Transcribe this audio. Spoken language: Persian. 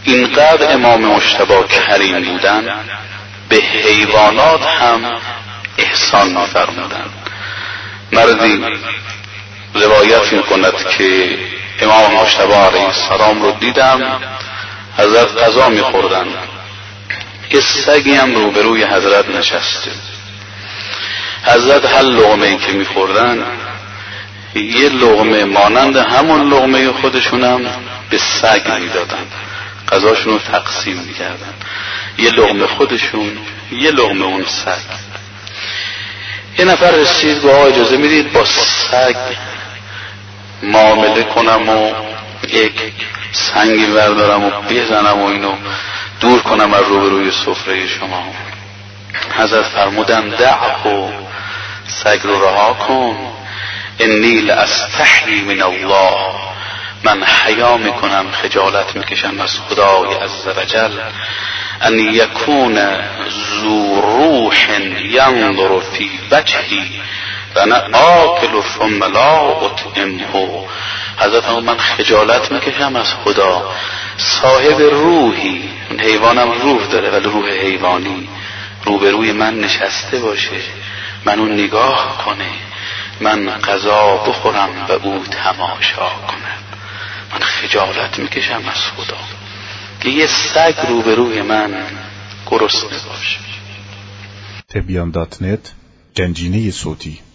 اینقدر امام مجتبی کریم بودن، به حیوانات هم احسان می‌فرمودند. مردی روایت می‌کند که امام مجتبی علیه السلام رو دیدم حضرت غذا می‌خوردن، یه سگی هم روبروی حضرت نشسته. حضرت هر لقمه‌ای که می‌خوردن یه لقمه مانند همون لقمه خودشونم به سگ میدادن، غذاشون رو تقسیم میکردن، یه لقمه خودشون یه لقمه اون سگ. یه نفر رسید گفت آقا اجازه میدید با سگ معامله کنم و یک سنگی بردارم و بزنم و اینو دور کنم از روبروی سفره شما؟ حضرت فرمودن دعه، سگ رو رها کن، انی لاستحی من الله، من حیا میکنم، خجالت میکشم از خدای عزوجل، ان یکون ذو روح ینظر فی وجهی و انا آکل ثم لا اطعمه. حضرت من خجالت میکشم از خدا، صاحب روحی، اون حیوانم روح داره ولی روح حیوانی، روبروی من نشسته باشه، منو نگاه کنه، من غذا بخورم و او تماشا کنه. من خجالت میکشم از خدا که یه سگ روبروی من گرسنه باشه. تبیان.net گنجینه صوتی